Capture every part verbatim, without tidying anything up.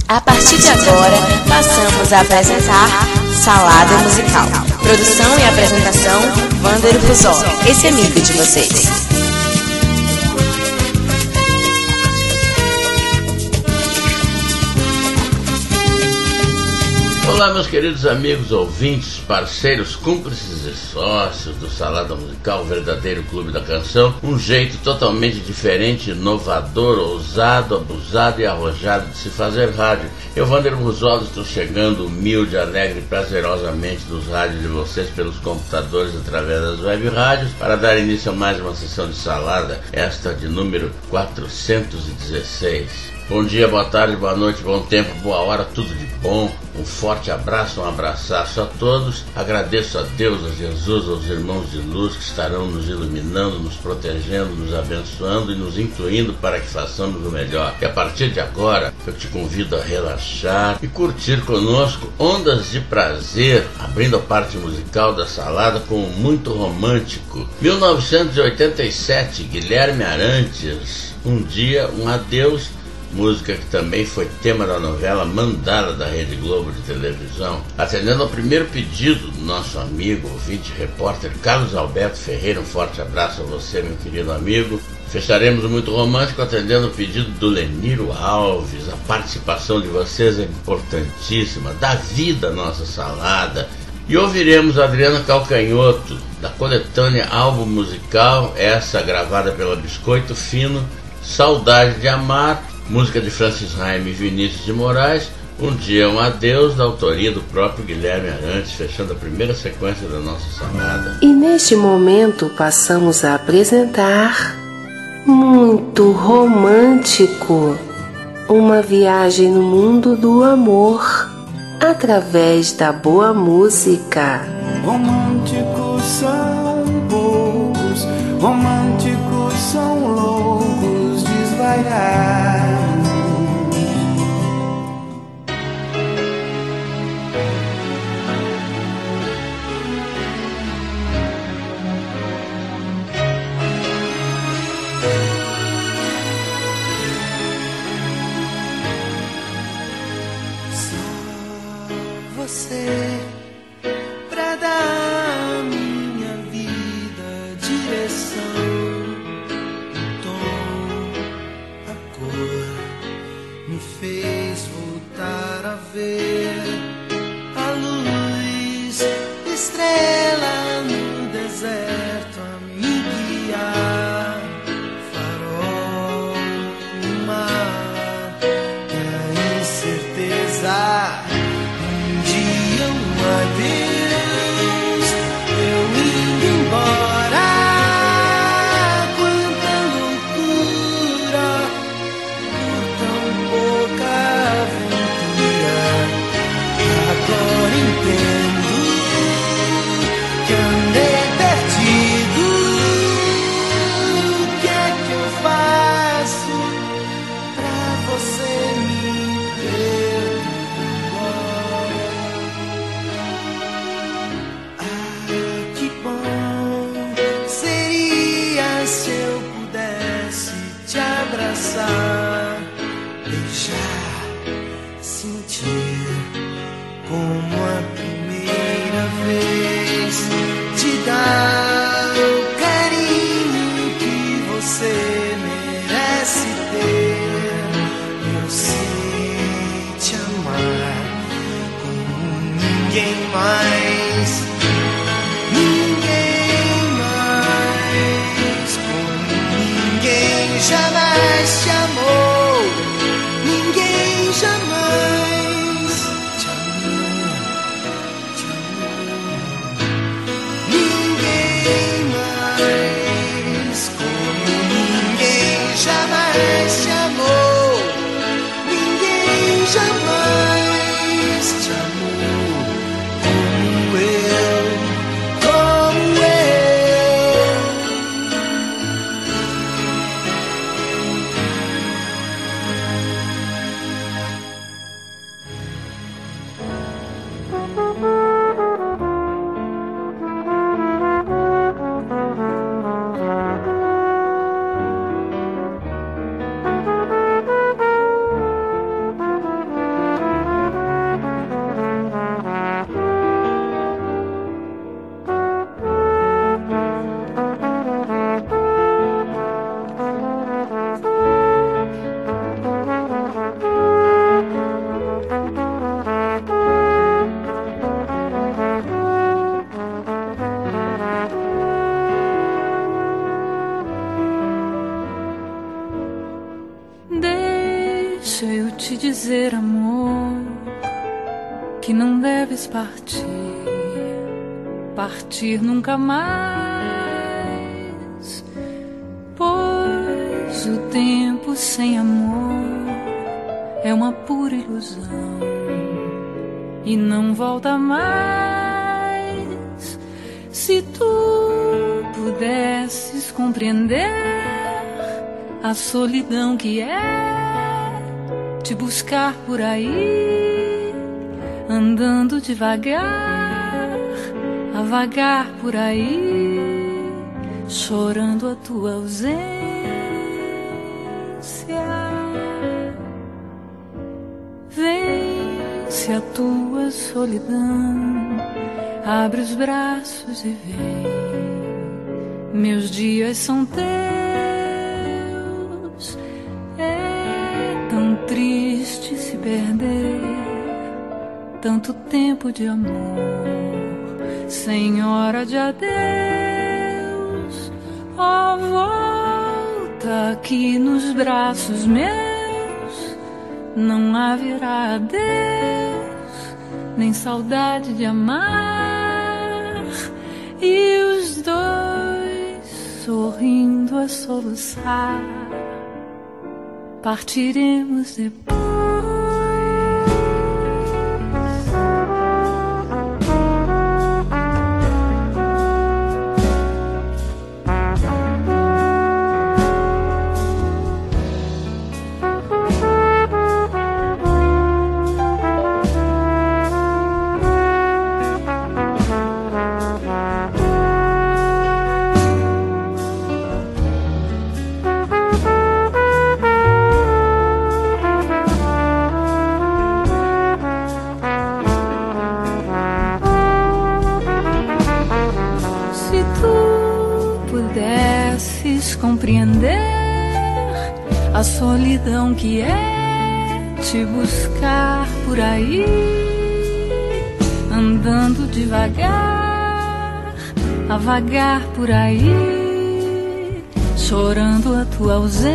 A partir de agora, passamos a apresentar Salada Musical. Produção e apresentação, Wander Ruzoli, esse amigo de vocês. Olá, meus queridos amigos, ouvintes, parceiros, cúmplices e sócios do Salada Musical, o verdadeiro clube da canção. Um jeito totalmente diferente, inovador, ousado, abusado e arrojado de se fazer rádio. Eu, Wander Ruzoli, estou chegando humilde, alegre e prazerosamente dos rádios de vocês pelos computadores através das web rádios para dar início a mais uma sessão de salada, esta de número quatrocentos e dezesseis. Bom dia, boa tarde, boa noite, bom tempo, boa hora, tudo de bom. Um forte abraço, um abraço a todos. Agradeço a Deus, a Jesus, aos irmãos de luz que estarão nos iluminando, nos protegendo, nos abençoando e nos incluindo para que façamos o melhor. E a partir de agora, eu te convido a relaxar e curtir conosco ondas de prazer, abrindo a parte musical da salada com um muito romântico. mil novecentos e oitenta e sete, Guilherme Arantes, Um Dia, um Adeus. Música que também foi tema da novela Mandala da Rede Globo de televisão. Atendendo ao primeiro pedido do nosso amigo, ouvinte, repórter Carlos Alberto Ferreira, um forte abraço a você, meu querido amigo. Fecharemos o Muito Romântico atendendo o pedido do Leniro Alves. A participação de vocês é importantíssima, dá vida à nossa salada. E ouviremos Adriana Calcanhoto, da coletânea álbum musical, essa gravada pela Biscoito Fino, Saudade de Amar, música de Francis Raime e Vinícius de Moraes, Um Dia, um Adeus, da autoria do próprio Guilherme Arantes, fechando a primeira sequência da nossa salada. E neste momento passamos a apresentar Muito Romântico, uma viagem no mundo do amor, através da boa música. Românticos são poucos, românticos são loucos, desvairar. Você pra dar à minha vida direção, o tom, a cor, me fez voltar a ver a luz, estrela no deserto a me guiar, farol no mar e a incerteza. Adeus, eu indo embora, quanta loucura, por tão pouca aventura. Agora entendo que andei perdido. O que é que eu faço pra você me perdoar? Abraçar, beijar, sentir como a primeira vez, te dar o carinho que você merece ter. Eu sei te amar como ninguém mais, ninguém mais, como ninguém jamais te amou, ninguém jamais te amou, te amou, ninguém mais, como ninguém jamais te amou, ninguém jamais te amou, como eu, como eu. te dizer, amor, que não deves partir, partir nunca mais, pois o tempo sem amor é uma pura ilusão e não volta mais. Se tu pudesses compreender a solidão que é te buscar por aí, andando devagar, a vagar por aí, chorando a tua ausência. Vence a tua solidão, abre os braços e vem. Meus dias são teus, é tão triste se perder tanto tempo de amor, sem hora de adeus. Oh, volta aqui nos braços meus, não haverá adeus, nem saudade de amar. E os dois sorrindo a soluçar, partiremos depois. Compreender a solidão que é te buscar por aí, andando devagar, a vagar por aí, chorando a tua ausência.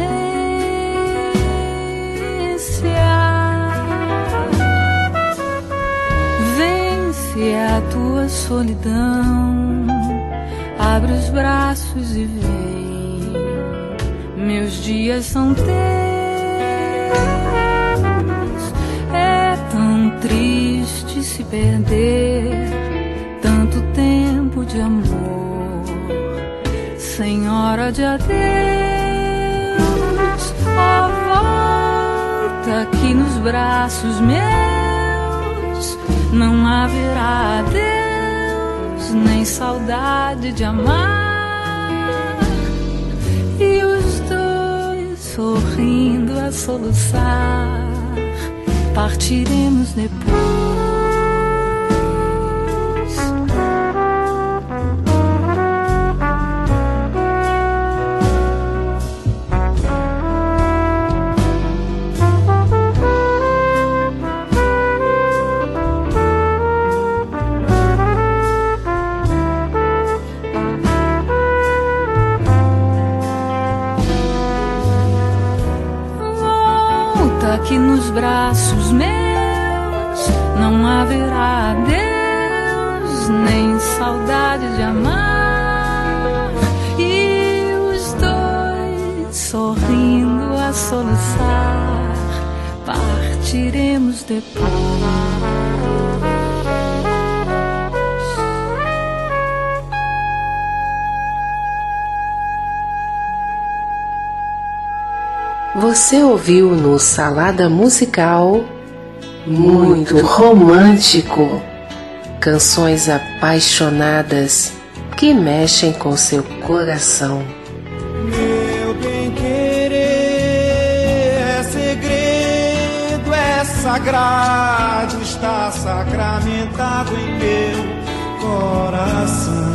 Vence a tua solidão, abre os braços e vem. Meus dias são teus, é tão triste se perder tanto tempo de amor, sem hora de adeus. Oh, volta aqui nos braços meus, não haverá adeus, nem saudade de amar. E os dois sorrindo a soluçar, partiremos depois. Aqui nos braços meus não haverá adeus, nem saudade de amar. E os dois sorrindo a soluçar, partiremos depois. Você ouviu no Salada Musical Muito Romântico, canções apaixonadas que mexem com seu coração. Meu bem-querer é segredo, é sagrado, está sacramentado em meu coração.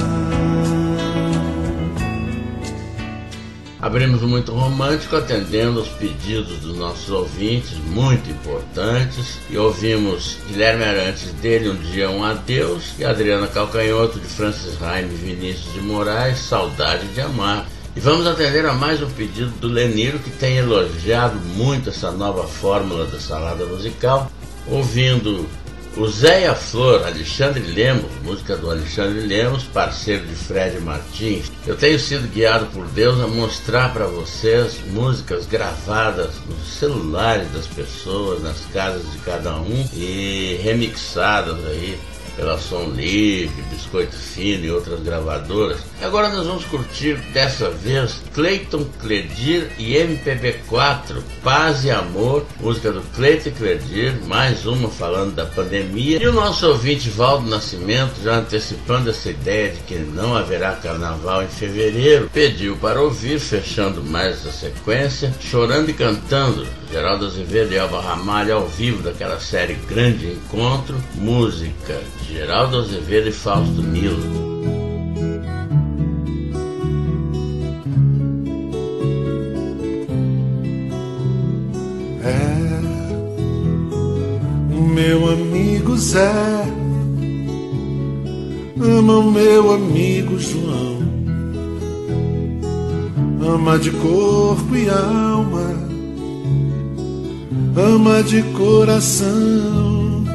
Abrimos o Muito Romântico atendendo os pedidos dos nossos ouvintes, muito importantes, e ouvimos Guilherme Arantes dele, Um Dia Um Adeus, e Adriana Calcanhoto de Francis Raime e Vinícius de Moraes, Saudade de Amar. E vamos atender a mais um pedido do Leniro, que tem elogiado muito essa nova fórmula da salada musical, ouvindo o Zé e a Flor, Alexandre Lemos, música do Alexandre Lemos, parceiro de Fred Martins. Eu tenho sido guiado por Deus a mostrar para vocês músicas gravadas nos celulares das pessoas, nas casas de cada um e remixadas aí pela Som Livre, Biscoito Fino e outras gravadoras. Agora nós vamos curtir dessa vez Cleiton Cledir e M P B quatro, Paz e Amor, música do Cleiton Cledir, mais uma falando da pandemia. E o nosso ouvinte Valdo Nascimento, já antecipando essa ideia de que não haverá carnaval em fevereiro, pediu para ouvir, fechando mais essa sequência, Chorando e Cantando, Geraldo Azevedo e Elba Ramalho ao vivo daquela série Grande Encontro, música de Geraldo Azevedo e Fausto Milo. É o meu amigo Zé, ama o meu amigo João, ama de corpo e alma, ama de coração.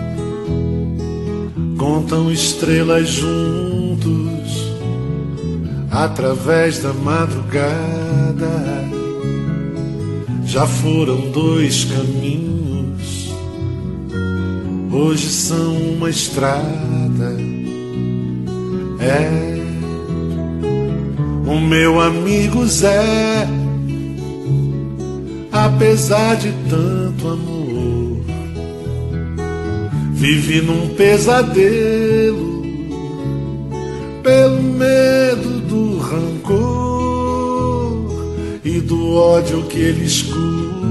Contam estrelas juntos através da madrugada. Já foram dois caminhos, hoje são uma estrada. É o meu amigo Zé, apesar de tanto amor, vive num pesadelo pelo medo do rancor e do ódio que ele escuta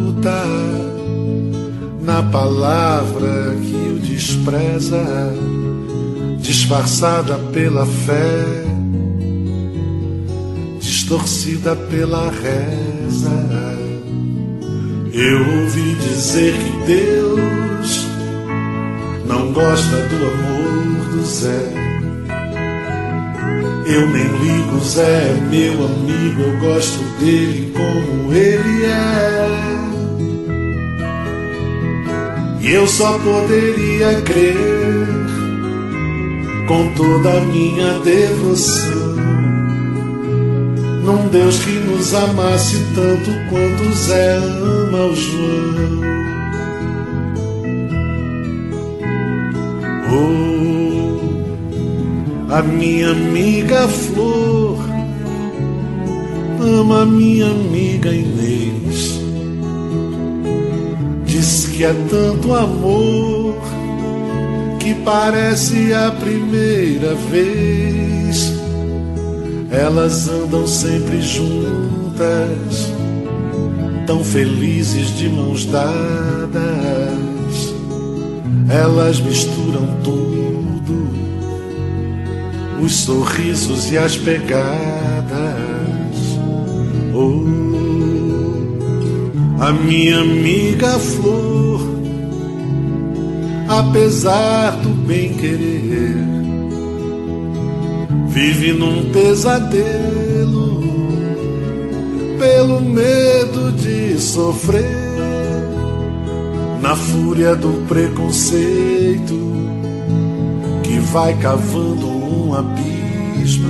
na palavra que o despreza, disfarçada pela fé, distorcida pela reza. Eu ouvi dizer que Deus não gosta do amor do Zé. Eu nem ligo, Zé é meu amigo, eu gosto dele como ele é. E eu só poderia crer com toda a minha devoção num Deus que nos amasse tanto quanto Zé ama o João. Oh, a minha amiga Flor ama a minha amiga Inês. Diz que é tanto amor que parece a primeira vez. Elas andam sempre juntas, tão felizes de mãos dadas. Elas misturam tudo, os sorrisos e as pegadas. Oh, a minha amiga Flor, apesar do bem querer, vive num pesadelo pelo medo de sofrer na fúria do preconceito que vai cavando um abismo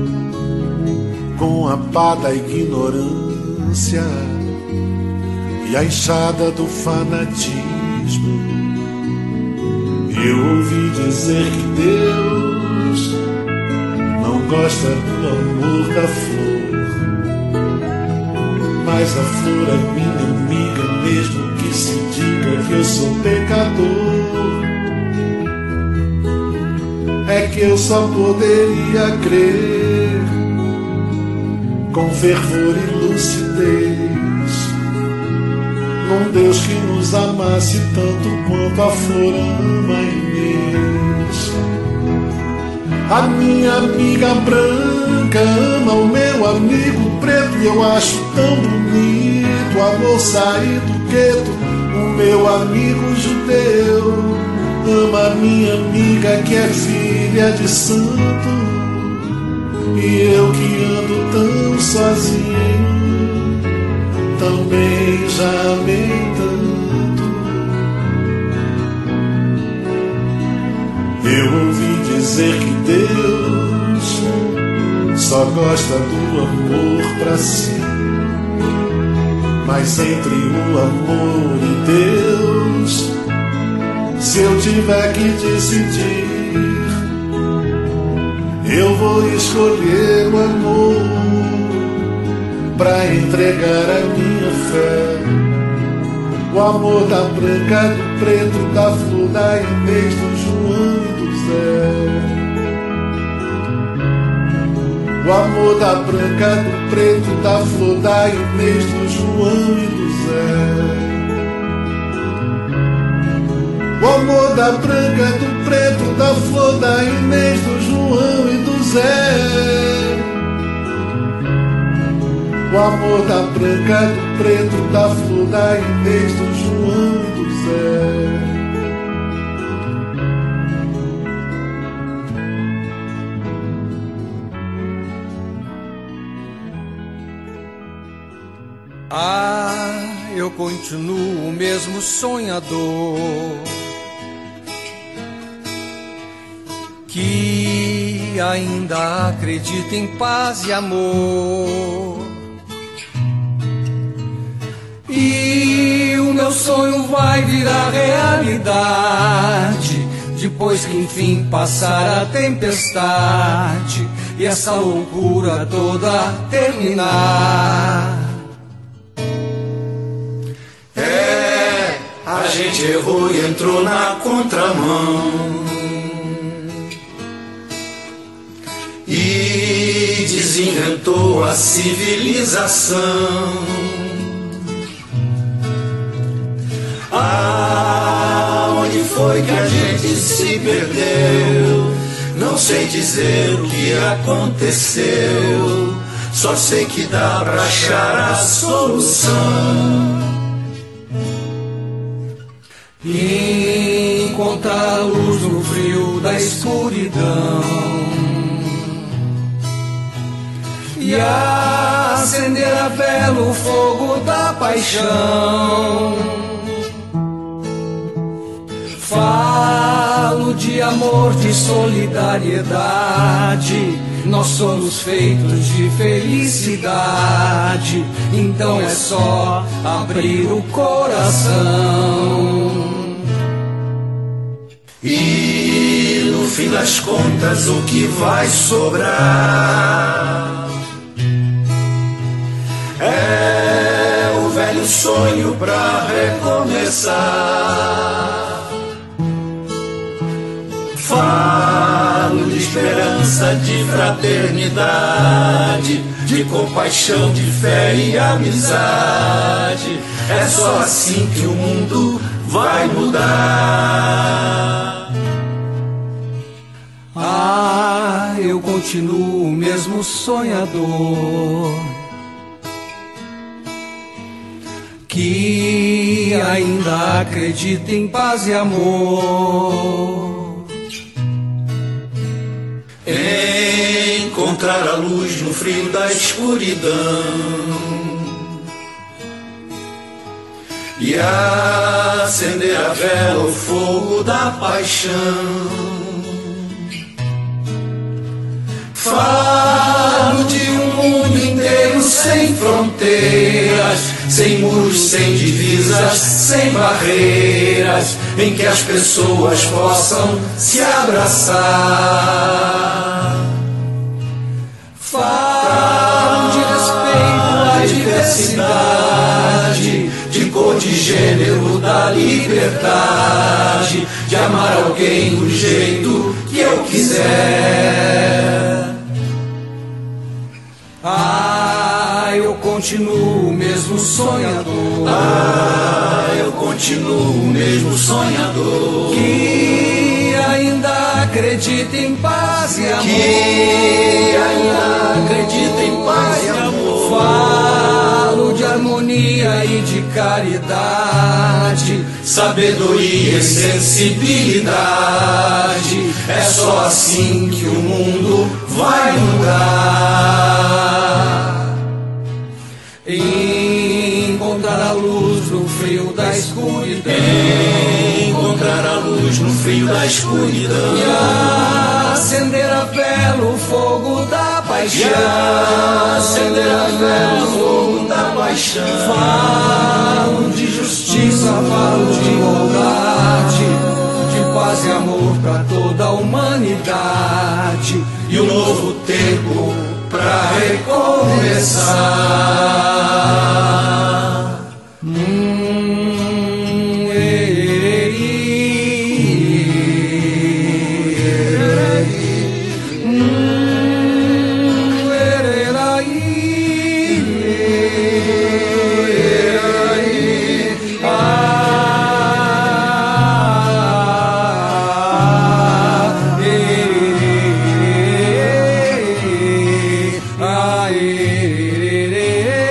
com a pá da ignorância e a enxada do fanatismo. Eu ouvi dizer que Deus não gosta do amor da flor, mas a flor é minha amiga, mesmo que se diga que eu sou pecador. É que eu só poderia crer com fervor e lucidez num Deus que nos amasse tanto quanto a flor ama a Inês. A minha amiga branca ama o meu amigo preto, e eu acho tão bonito o amor sair do gueto. O meu amigo judeu ama a minha amiga que é filha de santo, E eu que ando tão sozinho, também já amei tanto. Eu ouvi dizer que Deus só gosta do amor pra si. Mas entre o amor e Deus, se eu tiver que decidir, eu vou escolher o amor pra entregar a minha fé. O amor da branca, do preto, da flor, da Inês, do João e do Zé. O amor da branca, do preto, da flor, da Inês, do João e do Zé. O amor da branca, do preto, da flor, da Inês, do João e do Zé. O amor da branca, do preto, da flor, da Inês, do João e do Zé. Ah, eu continuo o mesmo sonhador que ainda acredita em paz e amor. E o meu sonho vai virar realidade depois que enfim passar a tempestade e essa loucura toda terminar. É, a gente errou e entrou na contramão e desinventou a civilização. Aonde foi que a gente se perdeu? Não sei dizer o que aconteceu, só sei que dá pra achar a solução. Encontrar a luz no frio da escuridão e acender a vela o fogo da paixão. Falo de amor, de solidariedade, nós somos feitos de felicidade, então é só abrir o coração. E no fim das contas o que vai sobrar é o velho sonho pra recomeçar. Falo de esperança, de fraternidade, de compaixão, de fé e amizade. É só assim que o mundo vai mudar. Ah, eu continuo o mesmo sonhador que ainda acredita em paz e amor. Encontrar a luz no frio da escuridão e acender a vela o fogo da paixão. Falo de um mundo inteiro sem fronteiras, sem muros, sem divisas, sem barreiras, em que as pessoas possam se abraçar. Falo de respeito à diversidade, de cor, de gênero, da liberdade, de amar alguém do jeito que eu quiser. Ah, eu continuo o mesmo sonhador. Ah, eu continuo o mesmo sonhador que ainda acredita em paz e amor. Que ainda acredita em paz e amor. Falo de harmonia e de caridade, sabedoria e sensibilidade. É só assim que o mundo vai mudar. Encontrar a luz no frio da escuridão, encontrar a luz no frio da escuridão, e acender a vela o fogo da paixão, acender a vela o fogo da paixão. Falo de justiça, falo de igualdade, de paz e amor pra toda a humanidade, e um novo tempo pra recomeçar. Hum, ereri, ereri, hum, ereraí, ereraí, ah, ereri, ah, ereri.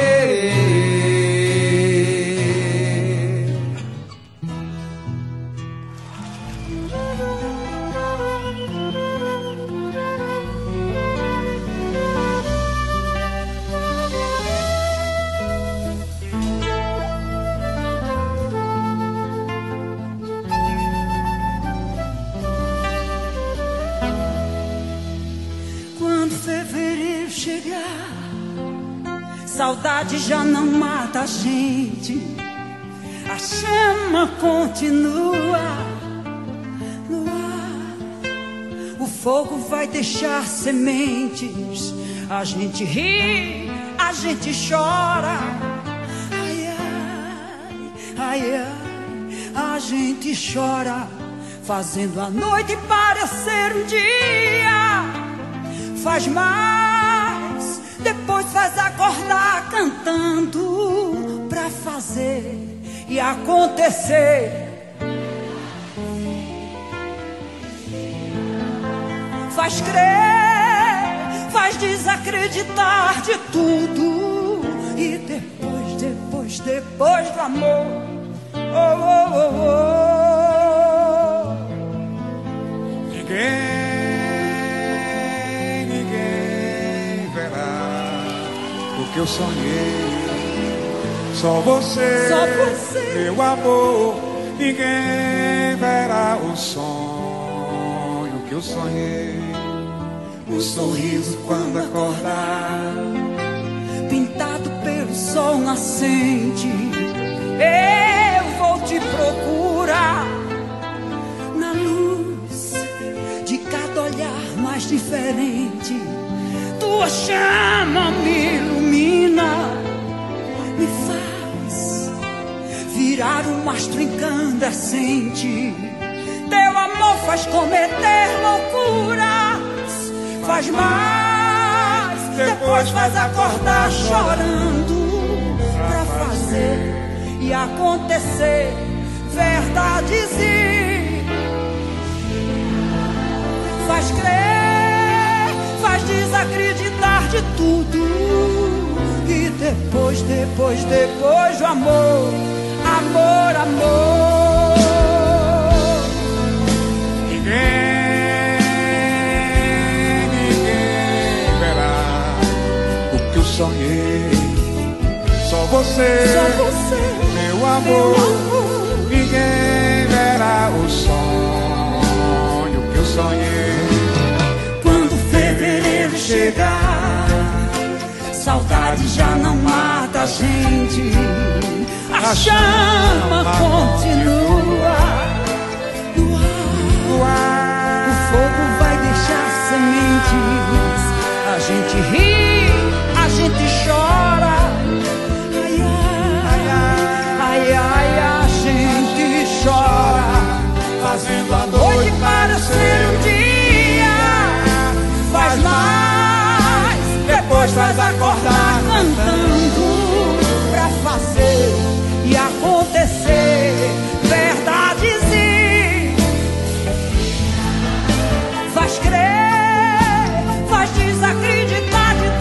Quando fevereiro chegar, saudade já não mata a gente, a chama continua no ar. O fogo vai deixar sementes, a gente ri, a gente chora. Ai, ai, ai, ai, a gente chora, fazendo a noite parecer um dia. Faz mais, depois faz acordar cantando pra fazer e acontecer. Faz crer, faz desacreditar de tudo, e depois, depois, depois do amor, oh, oh, oh, oh. Ninguém, ninguém verá o que eu sonhei. Só você, Só você, meu amor. Ninguém verá o sonho que eu sonhei. O sorriso quando acordar, pintado pelo sol nascente. Eu vou te procurar na luz de cada olhar mais diferente. Tua chama me ilumina, me faz virar um astro incandescente. Teu amor faz cometer loucuras, faz mais, depois faz acordar chorando pra fazer e acontecer verdades e faz crer, faz desacreditar de tudo, e depois, depois, depois o amor, amor, amor. ninguém, ninguém verá o que eu sonhei. Só você, Só você, meu amor. Ninguém verá o sonho que eu sonhei. Quando fevereiro chegar, saudade já não mata a gente, a chama continua no ar. O fogo vai deixar sementes, a gente ri, a gente chora. Ai, ai, ai, ai, a gente chora, fazendo a noite parecer um dia. Faz mais, depois faz acordar cantando pra fazer e acontecer verdades e faz crer, faz desacreditar de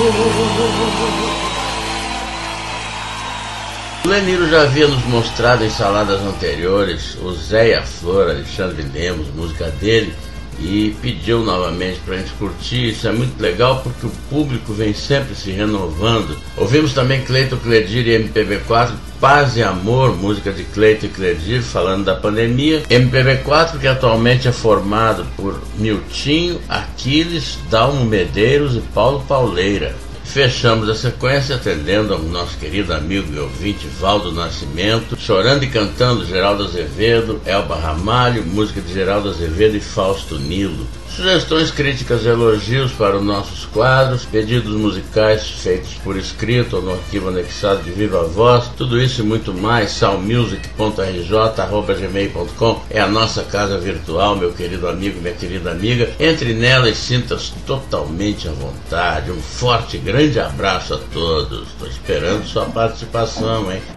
O Leniro já havia nos mostrado em saladas anteriores o Zé e a Flor, Alexandre Lemos, música dele, e pediu novamente para a gente curtir. Isso é muito legal porque o público vem sempre se renovando. Ouvimos também Cleito Cledir e M P B quatro, Paz e Amor, música de Cleito e Cledir, falando da pandemia. M P B quatro que atualmente é formado por Miltinho, Aquiles, Dalmo Medeiros e Paulo Pauleira. Fechamos a sequência atendendo ao nosso querido amigo e ouvinte Valdo Nascimento, Chorando e Cantando, Geraldo Azevedo, Elba Ramalho, música de Geraldo Azevedo e Fausto Nilo. Sugestões, críticas e elogios para os nossos quadros, pedidos musicais feitos por escrito ou no arquivo anexado de Viva Voz, tudo isso e muito mais, salmusic ponto r j arroba gmail ponto com é a nossa casa virtual, meu querido amigo, minha querida amiga. Entre nela e sinta-se totalmente à vontade. Um forte, grande abraço a todos. Estou esperando sua participação, hein?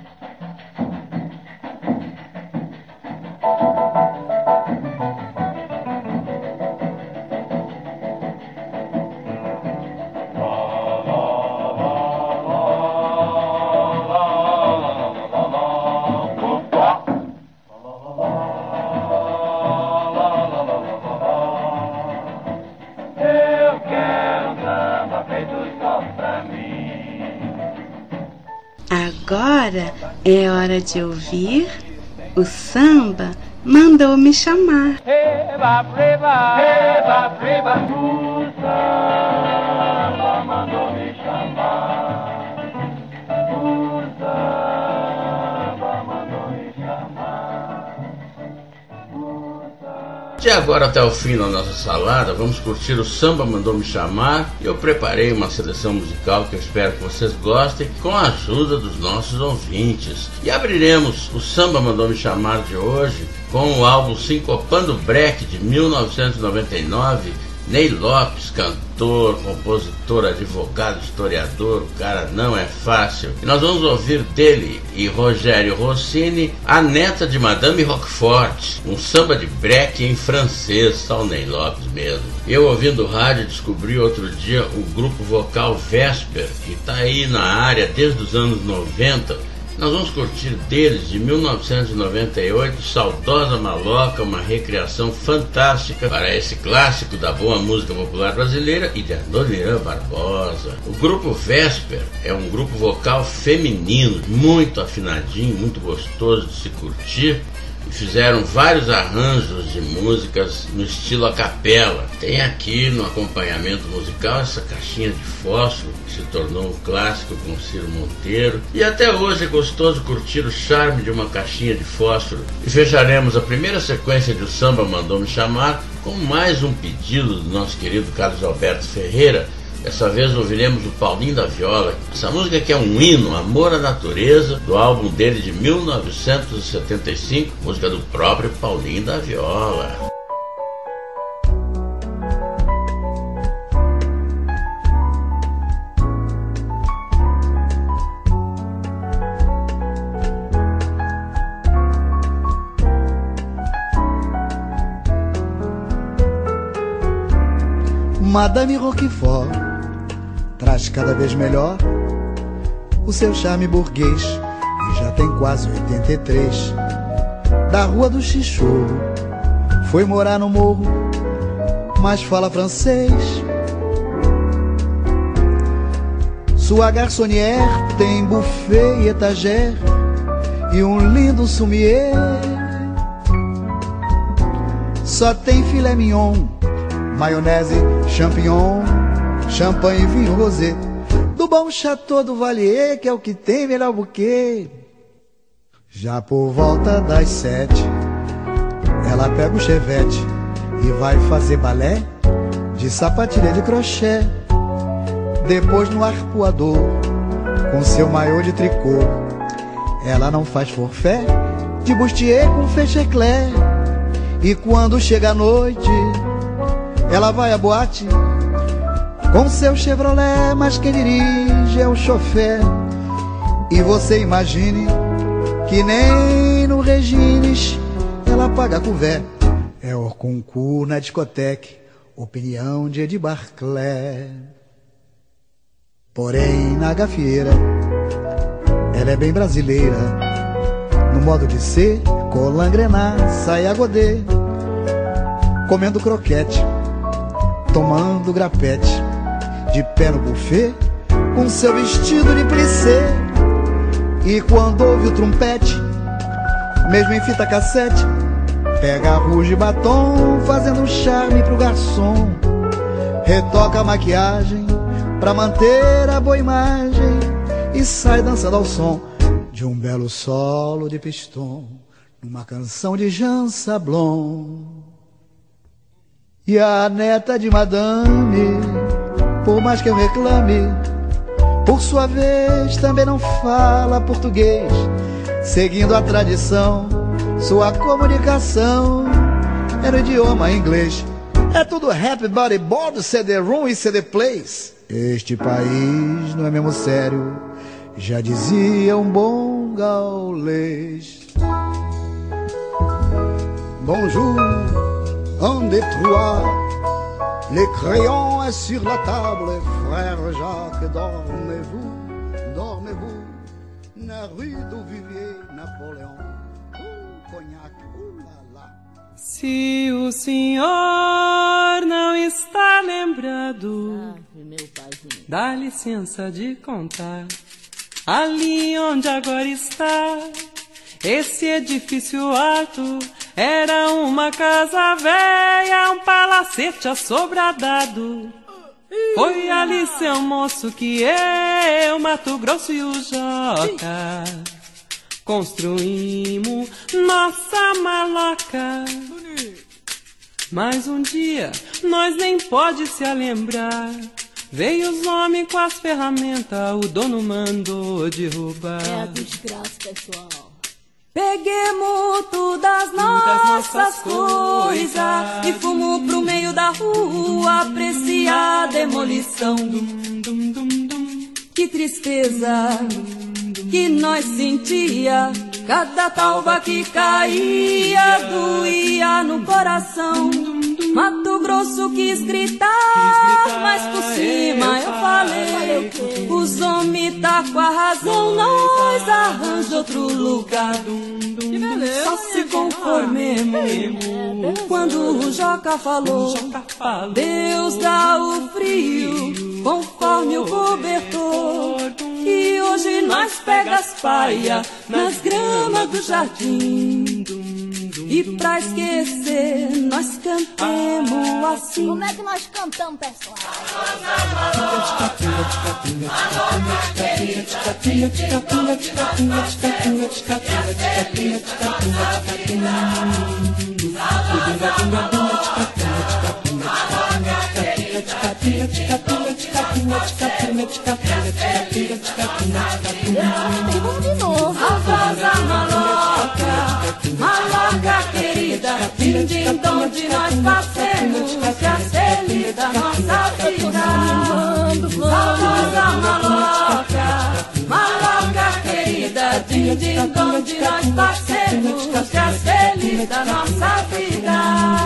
Agora é hora de ouvir o samba Mandou Me Chamar. Eba, preba, eba, preba, o samba mandou me chamar. O samba mandou me chamar. De agora até o fim da nossa salada, vamos curtir o Samba Mandou Me Chamar. Eu preparei uma seleção musical que eu espero que vocês gostem, com a ajuda dos nossos ouvintes. E abriremos o Samba Mandou Me Chamar de hoje com o álbum Sincopando Breck de mil novecentos e noventa e nove. Ney Lopes, cantor, compositor, advogado, historiador, o cara não é fácil. E nós vamos ouvir dele e Rogério Rossini, A Neta de Madame Roquefort, um samba de break em francês, só o Ney Lopes mesmo. Eu, ouvindo rádio, descobri outro dia o grupo vocal Vesper, que está aí na área desde os anos noventa. Nós vamos curtir deles, de mil novecentos e noventa e oito, Saudosa Maloca, uma recriação fantástica para esse clássico da boa música popular brasileira e de Adoniran Barbosa. O grupo Vesper é um grupo vocal feminino, muito afinadinho, muito gostoso de se curtir. E fizeram vários arranjos de músicas no estilo a capela. Tem aqui no acompanhamento musical essa caixinha de fósforo que se tornou um clássico com Ciro Monteiro. E até hoje é gostoso curtir o charme de uma caixinha de fósforo. E fecharemos a primeira sequência de O Samba Mandou Me Chamar com mais um pedido do nosso querido Carlos Alberto Ferreira. Dessa vez ouviremos o Paulinho da Viola. Essa música que é um hino, Amor à Natureza, do álbum dele de mil novecentos e setenta e cinco, música do próprio Paulinho da Viola. Madame Roquefort traz cada vez melhor o seu charme burguês e já tem quase oitenta e três. Da rua do Chichorro foi morar no morro, mas fala francês. Sua garçonnière tem buffet e etagère e um lindo sommelier. Só tem filé mignon, maionese, champignon, champanhe e vinho rosé, do bom Chateau do Valier, que é o que tem melhor buquê. Já por volta das sete, ela pega o chevette e vai fazer balé de sapatilha de crochê. Depois no arpoador, com seu maiô de tricô, ela não faz forfé de bustier com fecheclé. E quando chega a noite, ela vai à boate com seu Chevrolet, mas quem dirige é o chofer. E você imagine que nem no Regines ela paga couvert. É o concurso na discoteca, opinião de Edir Barclay. Porém, na gafieira, ela é bem brasileira. No modo de ser, colangrenar, saia godê, comendo croquete, tomando grapete, de pé no buffet, com seu vestido de plissé. E quando ouve o trompete, mesmo em fita cassete, pega a rouge e batom, fazendo um charme pro garçom. Retoca a maquiagem pra manter a boa imagem e sai dançando ao som de um belo solo de pistão, numa canção de Jean Sablon. E a neta de madame, por mais que eu reclame, por sua vez também não fala português. Seguindo a tradição, sua comunicação é no idioma inglês. É tudo happy body board, C D room e C D place. Este país não é mesmo sério, já dizia um bom gaulês. Bonjour, un des trois, les crayons est sur la table, frère Jacques, dormez-vous, dormez-vous, na rue do Vivier, Napoléon, oh, cognac, oh là là. Se o senhor não está lembrado, dá licença de contar. Ali onde agora está esse edifício alto, era uma casa velha, um palacete assobradado. Foi ali, seu moço, que eu, Mato Grosso e o Joca construímos nossa maloca. Mas um dia nós nem pode se lembrar. Veio os homens com as ferramentas, o dono mandou derrubar. É a desgraça, pessoal. Peguemos todas as nossas coisas e fomos pro meio da rua apreciar a demolição. Que tristeza que nós sentia, cada talva que caía doía no coração. Mato Grosso quis gritar, mas por cima eu falei, os homens tá com a razão, nós arranja outro lugar. Só se conformemos quando o Joca falou, Deus dá o frio conforme o cobertor. E hoje nós pega as paias nas gramas do jardim, e pra esquecer nós cantemos assim. Como é que nós cantamos, pessoal? Vamos de novo. Alvosa maloca, maloca querida, din din dom de nós passemos, que a sede da nossa vida. Alvosa maloca, maloca querida, din din dom de nós passemos, que a sede da nossa vida.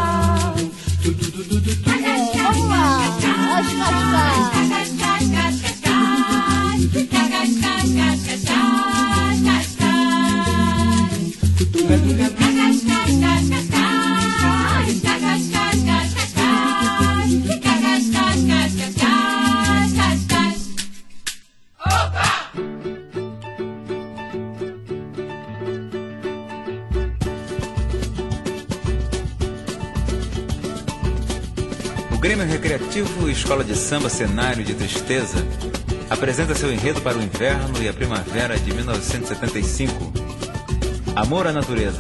Vamos lá, as cascas. O Grêmio Recreativo Escola de Samba Cenário de Tristeza apresenta seu enredo para o inverno e a primavera de mil novecentos e setenta e cinco. Amor à natureza.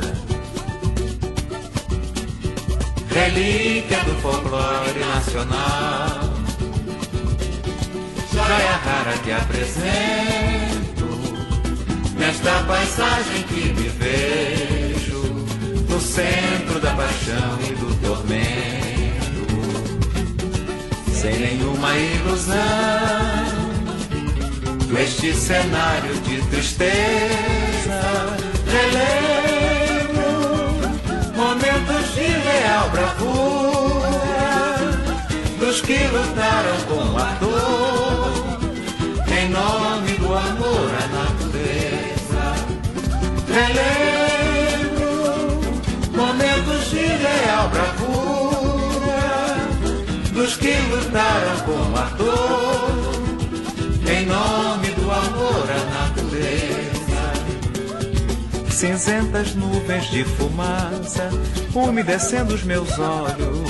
Relíquia do folclore nacional, joia rara que apresento nesta paisagem que me vejo no centro da paixão e do tormento, sem nenhuma ilusão, neste cenário de tristeza. Relembro momentos de real bravura dos que lutaram com a dor que lutaram com ardor em nome do amor à natureza. Cinzentas nuvens de fumaça umedecendo os meus olhos,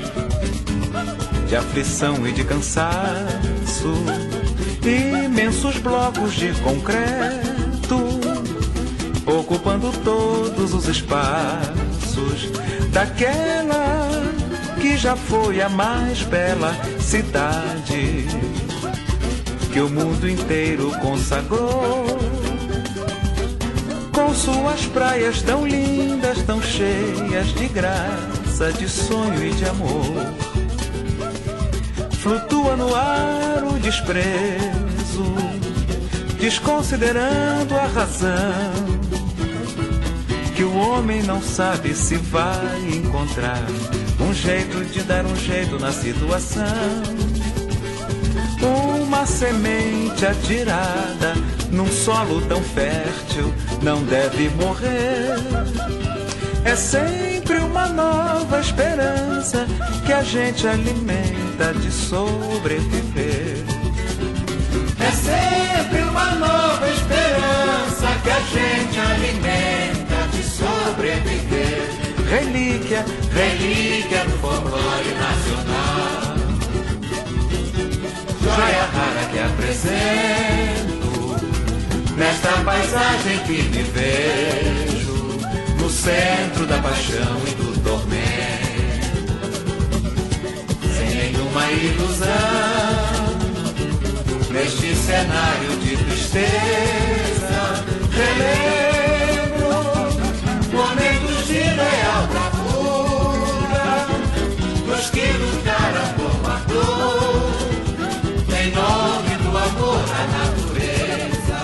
de aflição e de cansaço, imensos blocos de concreto ocupando todos os espaços daquela que já foi a mais bela cidade que o mundo inteiro consagrou, com suas praias tão lindas, tão cheias de graça, de sonho e de amor. Flutua no ar o desprezo, desconsiderando a razão, que o homem não sabe se vai encontrar um jeito de dar um jeito na situação. Uma semente atirada num solo tão fértil não deve morrer. É sempre uma nova esperança que a gente alimenta de sobreviver. É sempre uma nova esperança que a gente alimenta de sobreviver. Relíquia, relíquia do folclore nacional, joia rara que apresento nesta paisagem que me vejo no centro da paixão e do tormento, sem nenhuma ilusão, neste cenário de tristeza. Relembro momentos de real bravura dos que lutaram com ardor em nome do amor à natureza.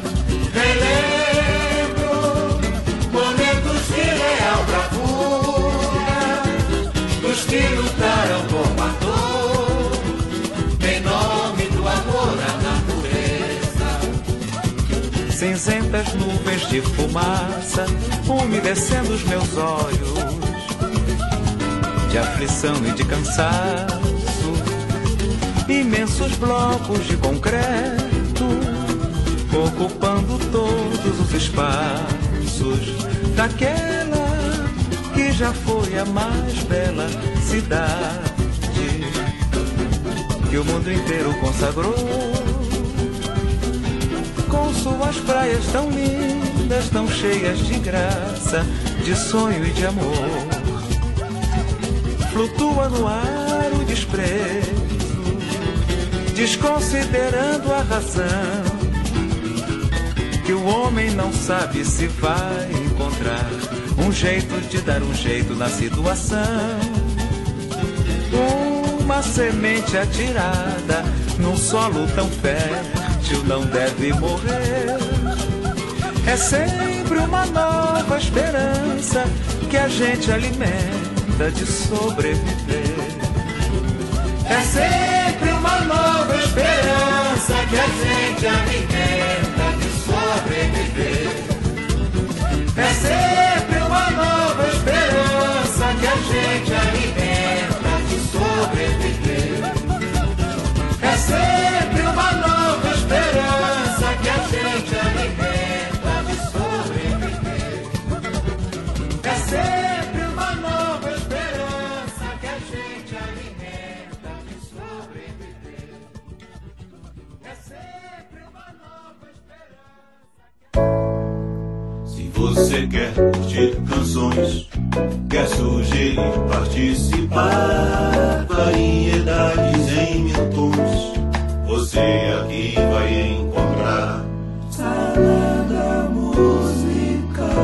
Relembro momentos de real bravura dos que lutaram com ardor em nome do amor à natureza. Cinzentas nuvens de fumaça umedecendo os meus olhos, de aflição e de cansaço, imensos blocos de concreto ocupando todos os espaços daquela que já foi a mais bela cidade que o mundo inteiro consagrou, com suas praias tão lindas, tão cheias de graça, de sonho e de amor. Flutua no ar o desprezo, desconsiderando a razão, que o homem não sabe se vai encontrar um jeito de dar um jeito na situação. Uma semente atirada num solo tão fértil não deve morrer. É sempre uma nova esperança que a gente alimenta de sobreviver. É sempre uma nova esperança que a gente alimenta de sobreviver. É sempre uma nova esperança que a gente alimenta de sobreviver. É sempre uma nova esperança que a gente alimenta de sobreviver. É sempre uma nova esperança que a gente alimenta de sobreviver. É sempre uma nova esperança. Se você quer curtir canções, quer sugerir, participar, variedades em mil tons, você aqui vai encontrar Salada Musical.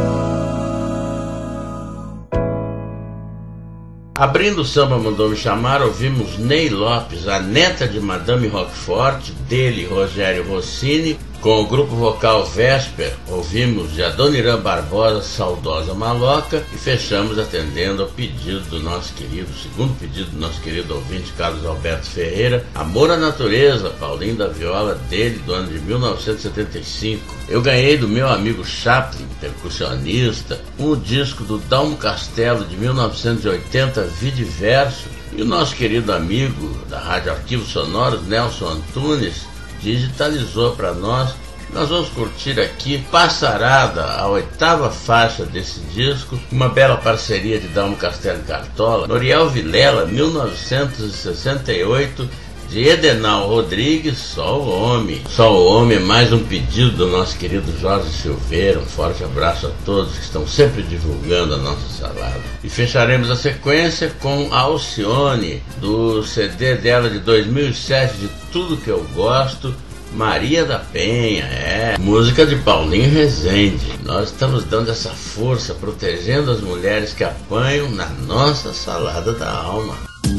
Abrindo o Samba Mandou Me Chamar, ouvimos Ney Lopes, a neta de Madame Roquefort, dele Rogério Rossini, Com o grupo vocal Vesper, ouvimos de Adoniran Barbosa, Saudosa Maloca, e fechamos atendendo ao pedido do nosso querido, segundo pedido do nosso querido ouvinte Carlos Alberto Ferreira, Amor à Natureza, Paulinho da Viola, dele, do ano de mil novecentos e setenta e cinco. Eu ganhei do meu amigo Chaplin, percussionista, um disco do Dalmo Castelo de mil novecentos e oitenta, Vidiverso, e o nosso querido amigo da Rádio Arquivos Sonoros, Nelson Antunes, digitalizou para nós. Nós vamos curtir aqui Passarada, a oitava faixa desse disco, uma bela parceria de Dalmo Castelo e Cartola, Noriel Vilela, mil novecentos e sessenta e oito, de Edenal Rodrigues, Só o Homem. Só o Homem é mais um pedido do nosso querido Jorge Silveira. Um forte abraço a todos que estão sempre divulgando a nossa salada. E fecharemos a sequência com Alcione, do C D dela de dois mil e sete, de Tudo Que Eu Gosto, Maria da Penha, é, música de Paulinho Rezende. Nós estamos dando essa força, protegendo as mulheres que apanham na nossa salada da alma.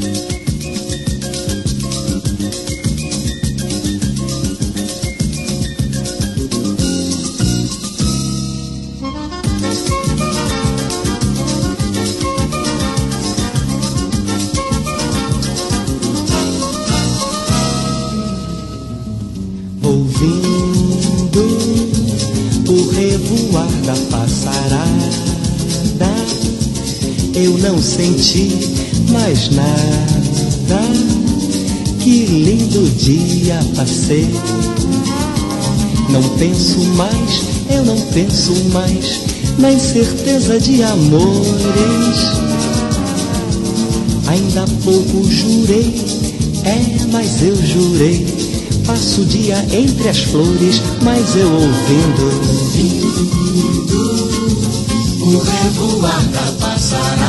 Da passarada, eu não senti mais nada. Que lindo dia passei. Não penso mais, eu não penso mais na incerteza de amores. Ainda há pouco jurei, é, mas eu jurei. Passo o dia entre as flores, mas eu ouvindo, ouvindo o revoar da passarada,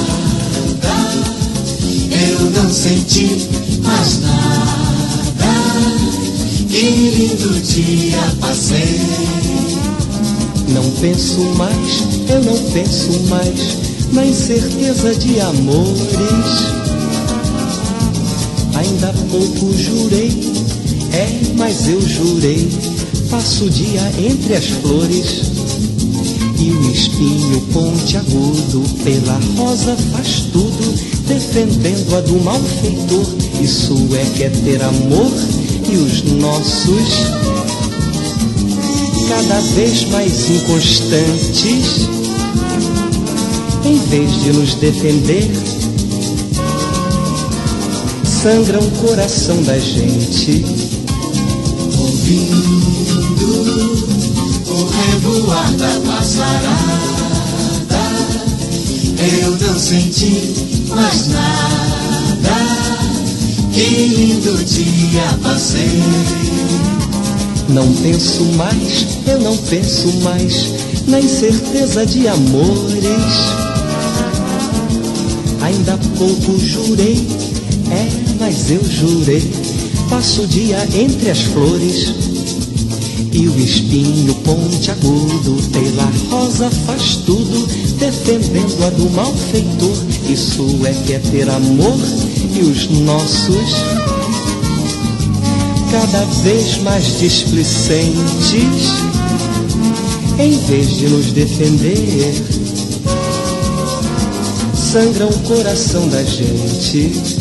eu não senti mais nada. Que lindo dia passei. Não penso mais, eu não penso mais na incerteza de amores. Ainda há pouco jurei, é, mas eu jurei. Passo o dia entre as flores e o espinho pontiagudo pela rosa faz tudo, defendendo a do malfeitor. Isso é que é ter amor. E os nossos, cada vez mais inconstantes, em vez de nos defender, sangram o coração da gente. Ouvindo o revoar da passarada, eu não senti mais nada. Que lindo dia passei. Não penso mais, eu não penso mais na incerteza de amores. Ainda há pouco jurei, é, mas eu jurei. Passo o dia entre as flores e o espinho pontiagudo pela rosa faz tudo, defendendo a do malfeitor. Isso é que é ter amor. E os nossos, cada vez mais displicentes, em vez de nos defender, sangram o coração da gente.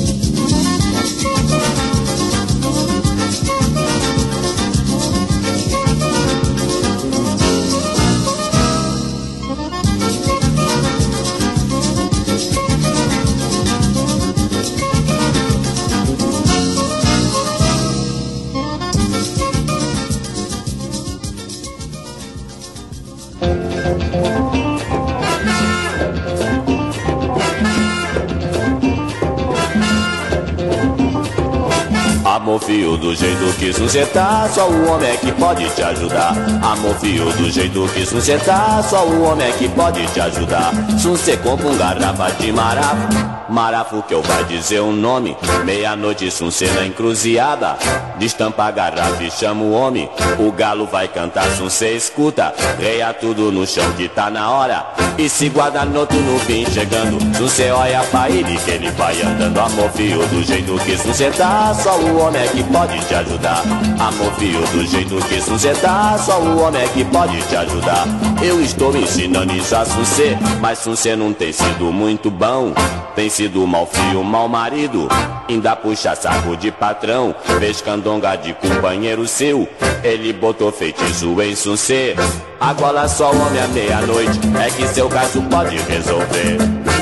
Amor fio do jeito que sustentar, só o homem é que pode te ajudar. Amor fio do jeito que sustentar, só o homem é que pode te ajudar. Se você compra um garrafa de marafo, Marafu que eu vai dizer um nome. Meia-noite, Suncê na encruzilhada. Destampa a garrafa e chama o homem. O galo vai cantar, Suncê escuta. Reia tudo no chão que tá na hora. E se guarda noturno vim chegando. Suncê olha pra ele que ele vai andando. Amor fio, do jeito que Suncê tá, só o homem é que pode te ajudar. Amor fio, do jeito que Suncê tá, só o homem é que pode te ajudar. Eu estou ensinando isso a Suncê, mas Suncê não tem sido muito bom. Tem sido mal filho, mal marido. Ainda puxa saco de patrão. Fez candonga de companheiro seu. Ele botou feitiço em Suncê. Agora só o homem à meia-noite é que seu caso pode resolver.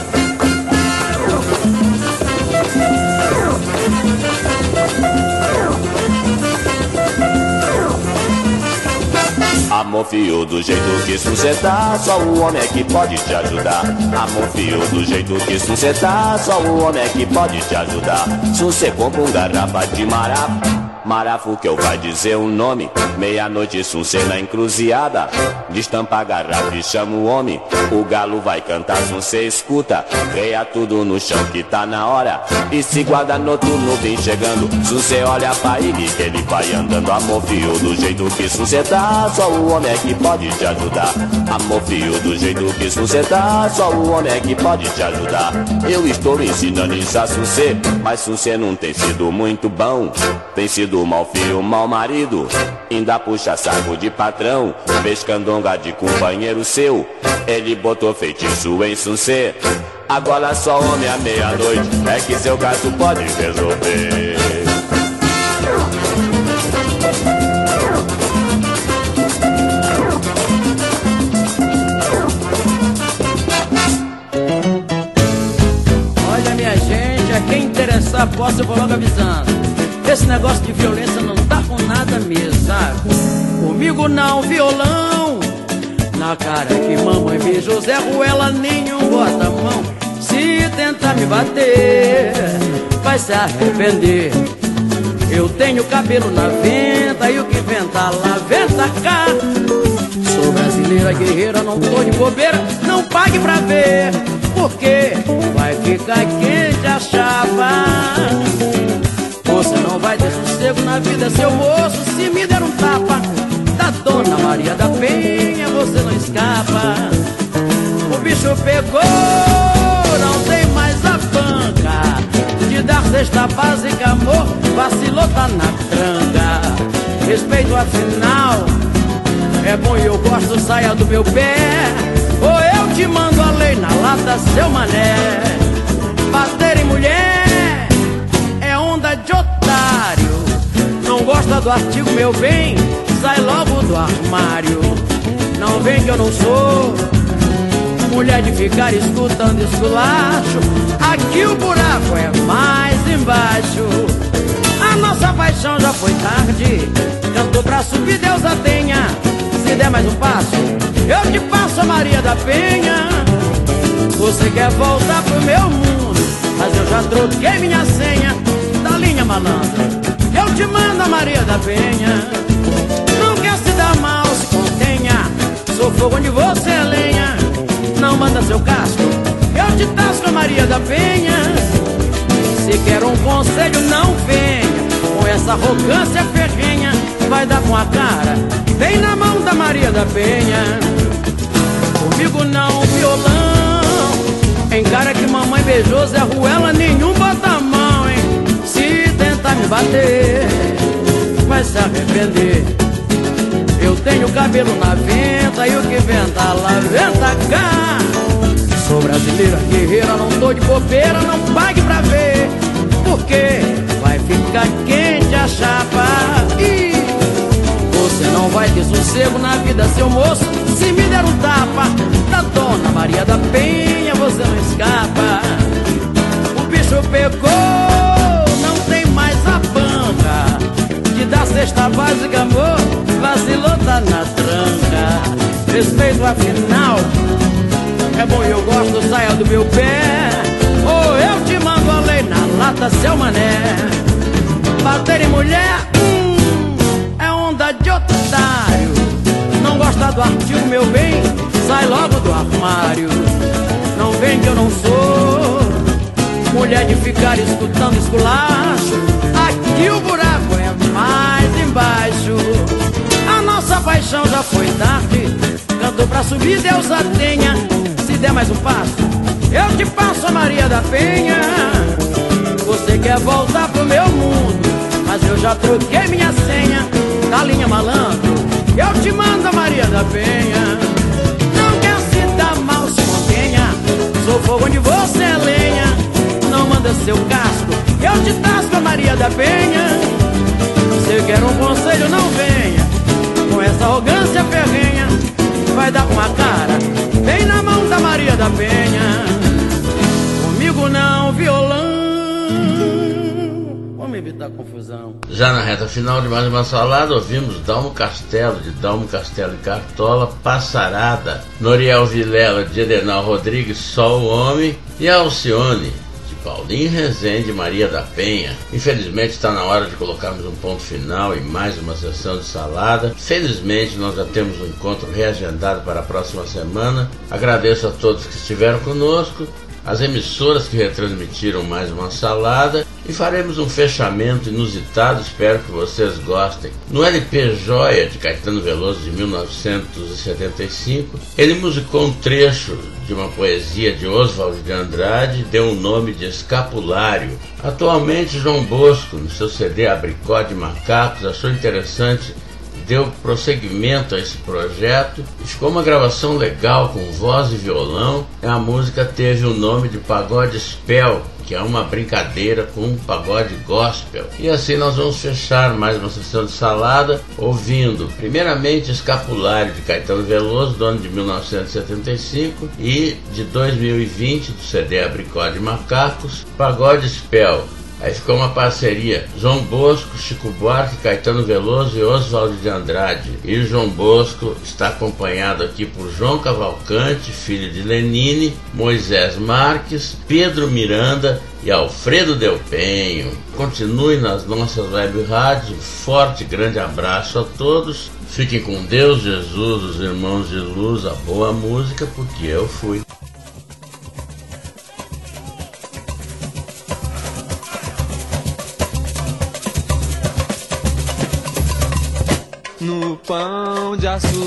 Amor fio, do jeito que Suncê tá, só o homem é que pode te ajudar. Amor fio, do jeito que Suncê tá, só o homem é que pode te ajudar. Suncê compra um garrafa de marafa. Marafu que eu vai dizer um nome. Meia-noite, Suncê na encruzilhada. Destampa a garrafa e chama o homem. O galo vai cantar, Suncê escuta. Reia tudo no chão que tá na hora. E se guarda noturno vem chegando. Suncê olha pra ele que ele vai andando. Amor fio, do jeito que Suncê tá, só o homem é que pode te ajudar. Amor fio, do jeito que Suncê tá, só o homem é que pode te ajudar. Eu estou ensinando isso a Suncê, mas Suncê não tem sido muito bom. Tem sido mal filho, mal marido. Ainda puxa saco de patrão. Fez candonga de companheiro seu. Ele botou feitiço em Suncê. Agora só homem à meia-noite é que seu caso pode resolver. Olha minha gente, a quem interessar posso, eu vou logo avisando. Esse negócio de violência não tá com nada mesmo, sabe? Comigo não, violão. Na cara que mamãe beijou Zé Ruela, nenhum bota a mão. Se tentar me bater, vai se arrepender. Eu tenho cabelo na venta e o que venta lá, venta cá. Sou brasileira guerreira, não tô de bobeira, não pague pra ver. Porque vai ficar quente a chapa. Você não vai ter sossego na vida, seu moço, se me der um tapa da Dona Maria da Penha, você não escapa. O bicho pegou, não tem mais a banca de dar cesta básica, amor, vacilou, tá na tranca. Respeito afinal, é bom e eu gosto, saia do meu pé. Ou eu te mando a lei na lata, seu mané. Bater em mulher de otário, não gosta do artigo, meu bem, sai logo do armário. Não vem que eu não sou mulher de ficar escutando esculacho. Aqui o buraco é mais embaixo. A nossa paixão já foi tarde, cantou pra subir, Deus a tenha. Se der mais um passo, eu te passo a Maria da Penha. Você quer voltar pro meu mundo, mas eu já troquei minha senha. Da linha malandra, eu te mando a Maria da Penha. Não quer se dar mal, se contenha. Sou fogo onde você é lenha. Não manda seu casco, eu te tasco a Maria da Penha. Se quer um conselho, não venha com essa arrogância ferrenha. Vai dar com a cara, vem na mão da Maria da Penha. Comigo não, violão. Encara que mamãe beijou Zé Ruela, nenhum bota a mão, hein. Se tentar me bater, vai se arrepender. Eu tenho cabelo na venta e o que venta lá, venta cá. Sou brasileira guerreira, não tô de bobeira, não pague pra ver. Porque vai ficar quente a chapa. E você não vai ter sossego na vida, seu moço, se me der um tapa da Dona Maria da Penha, você não escapa. O bicho pegou, de dar cesta básica, amor, vacilou, tá na tranca. Respeito afinal, é bom e eu gosto, saia do meu pé. Ou eu te mando a lei na lata, seu mané. Bater em mulher, hum, é onda de otário. Não gosta do artigo, meu bem, sai logo do armário. Não vem que eu não sou mulher de ficar escutando esculacho. Aqui o buraco é mais embaixo. A nossa paixão já foi tarde. Canto pra subir, Deus a tenha. Se der mais um passo, eu te passo a Maria da Penha. Você quer voltar pro meu mundo, mas eu já troquei minha senha. Galinha malandro, eu te mando a Maria da Penha. Não quer se dar mal, se contenha. Sou fogo onde você é lenha. Não manda seu casco, eu te tasco a Maria da Penha. Se quer um conselho, não venha com essa arrogância ferrenha. Vai dar com a cara bem na mão da Maria da Penha. Comigo não, violão. Vamos evitar confusão. Já na reta final de mais uma salada, ouvimos Dalmo Castelo, de Dalmo Castelo e Cartola, Passarada, Noriel Vilela, de Edenal Rodrigues, Só o Homem, e Alcione, de Paulinho Rezende e Maria da Penha. Infelizmente está na hora de colocarmos um ponto final em mais uma sessão de salada. Felizmente nós já temos um encontro reagendado para a próxima semana. Agradeço a todos que estiveram conosco, as emissoras que retransmitiram mais uma salada, e faremos um fechamento inusitado, espero que vocês gostem. No L P Joia, de Caetano Veloso, de mil novecentos e setenta e cinco, ele musicou um trecho de uma poesia de Oswald de Andrade e deu o nome de Escapulário. Atualmente, João Bosco, no seu C D Abricó de Macacos, achou interessante, deu prosseguimento a esse projeto e ficou uma gravação legal com voz e violão. A música teve o nome de Pagode Spell, que é uma brincadeira com um pagode gospel. E assim nós vamos fechar mais uma sessão de salada ouvindo primeiramente Escapulário, de Caetano Veloso, do ano de mil novecentos e setenta e cinco, e de dois mil e vinte, do C D Abricó de Macacos, Pagode Spell. Aí ficou uma parceria, João Bosco, Chico Buarque, Caetano Veloso e Oswald de Andrade. E o João Bosco está acompanhado aqui por João Cavalcante, filho de Lenine, Moisés Marques, Pedro Miranda e Alfredo Del Penho. Continue nas nossas web rádios. Um forte e grande abraço a todos. Fiquem com Deus, Jesus, os irmãos de luz, a boa música, porque eu fui. No pão de açúcar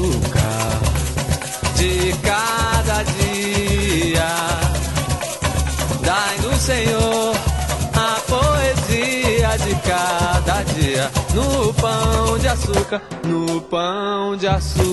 de cada dia, dai-nos, Senhor, a poesia de cada dia. No pão de açúcar, no pão de açúcar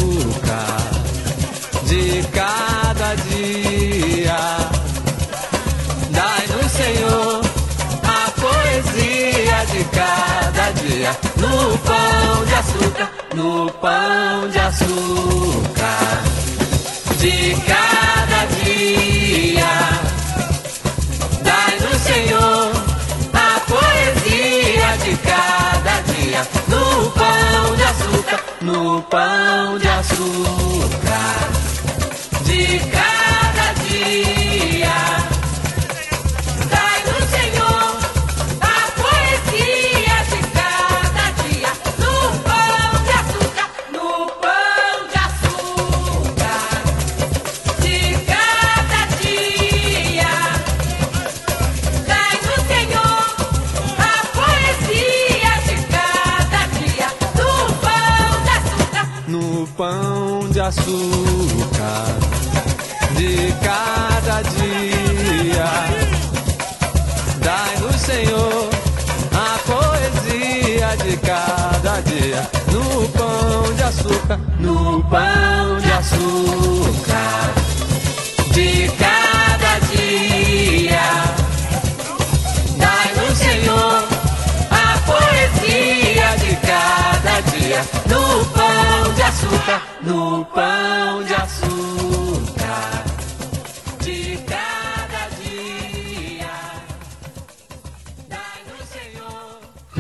de cada dia, dai-nos, Senhor, a poesia de cada dia. No pão de açúcar, no pão de açúcar de cada dia, dai-nos, Senhor, a poesia de cada dia. No pão de açúcar, no pão de açúcar de cada dia, dai-nos, Senhor, a poesia de cada dia. No pão de açúcar, no pão de açúcar de cada dia, dai-nos, Senhor, a poesia de cada dia. No pão de açúcar, no pão de açúcar de cada dia, dai-nos, Senhor, a poesia de cada dia. No pão de açúcar, no pão de açúcar de cada dia, dai-nos, Senhor, a poesia de cada dia. No pão de açúcar, no pão de açúcar de cada dia, dai-nos, Senhor.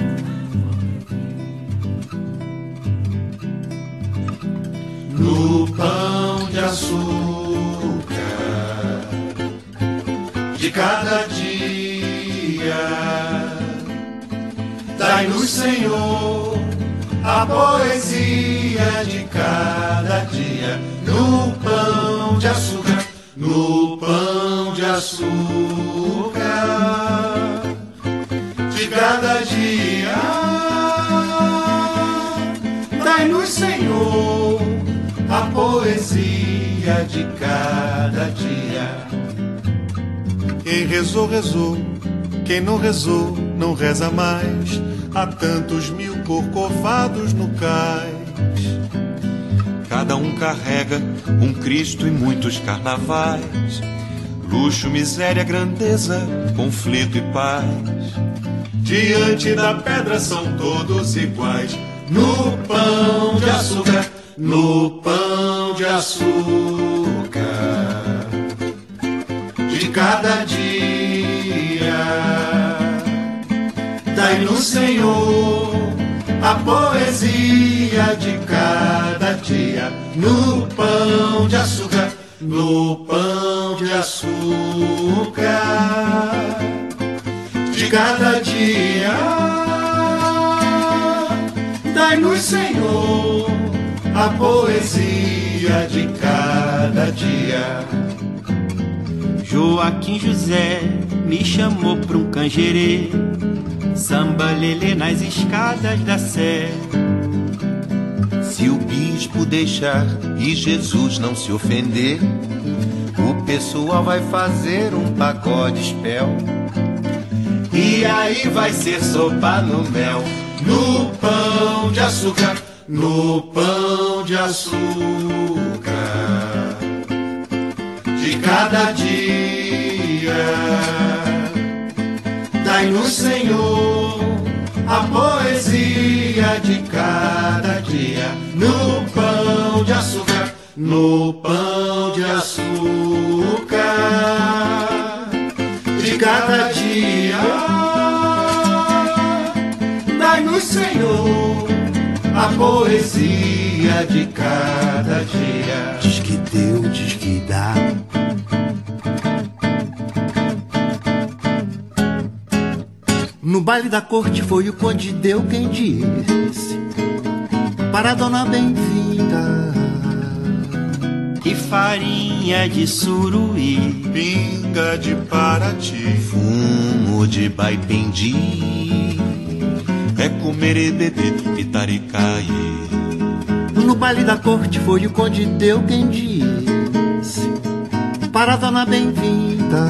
No pão de açúcar de cada dia, dai-nos, Senhor, a poesia de cada dia. No pão de açúcar, no pão de açúcar Dai-nos, Senhor, a poesia de cada dia. Quem rezou, rezou. Quem não rezou, não reza mais. Há tantos mil corcovados no cais. Cada um carrega um Cristo e muitos carnavais. Luxo, miséria, grandeza, conflito e paz. Diante da pedra são todos iguais. No pão de açúcar, no pão de açúcar de cada dia. Dai-nos, Senhor, a poesia de cada dia. No pão de açúcar, no pão de açúcar de cada dia. Dai-nos, Senhor, a poesia de cada dia. Joaquim José me chamou pra um canjerê, samba lelê nas escadas da Sé. Se o bispo deixar e Jesus não se ofender, o pessoal vai fazer um pagode espel. E aí vai ser sopa no mel. No pão de açúcar, no pão de açúcar de cada dia. Dai-nos, Senhor, a poesia de cada dia. No pão de açúcar, no pão de açúcar de cada dia. Dai-nos, Senhor, a poesia de cada dia. Diz que deu, diz que dá. No baile da corte foi o conde deu quem disse: para a dona bem-vinda. Que farinha de suruí, pinga de Paraty, fumo de baipendi, é comer e beber Itaricaí. No baile da corte foi o conde deu quem disse: para a dona bem-vinda.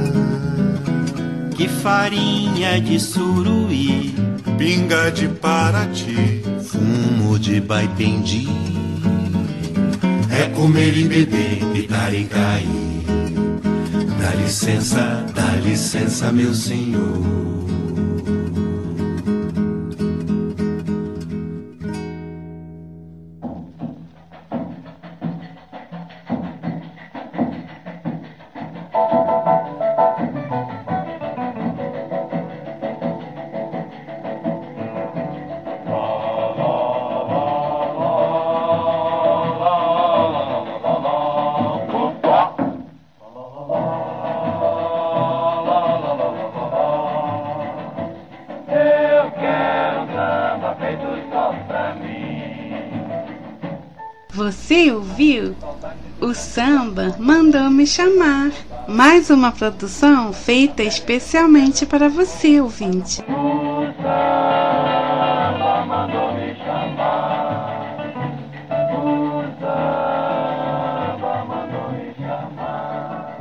Que farinha de suruí, pinga de Paraty, fumo de baipendi, é comer e beber Itaricaí. Dá licença, dá licença, meu senhor. Você ouviu? O samba mandou me chamar. Mais uma produção feita especialmente para você, ouvinte. O samba mandou me chamar. O samba mandou me chamar.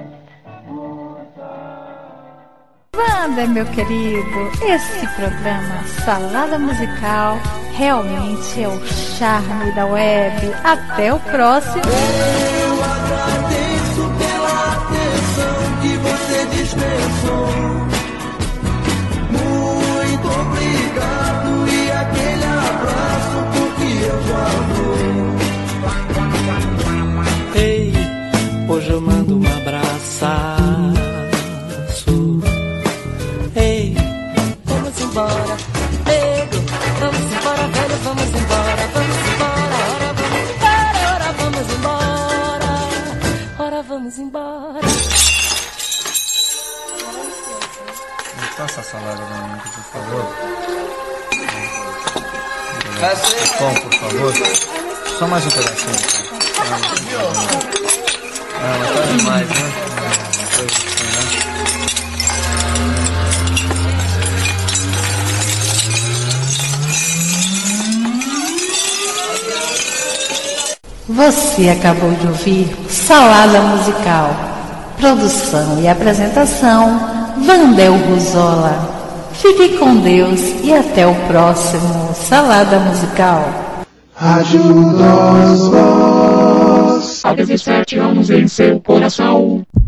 Wander, meu querido, esse programa Salada Musical realmente é o charme da web. Até o próximo. Eu agradeço pela atenção que você dispensou. Muito obrigado e aquele abraço porque eu já vou. Ei, hoje eu mando um abraço. Ei, vamos embora, nego, vamos embora, velho, vamos embora, vamos embora, ora vamos embora, ora vamos embora, ora vamos embora. Me passa a salada novamente, por favor. Pão, por favor. Só mais um pedacinho. Ah, mas tá demais, né? Uma coisa assim, né? Você acabou de ouvir Salada Musical. Produção e apresentação, Vandel Ruzola. Fique com Deus e até o próximo Salada Musical. Rádio Nós Voz. Há dezessete anos em seu coração.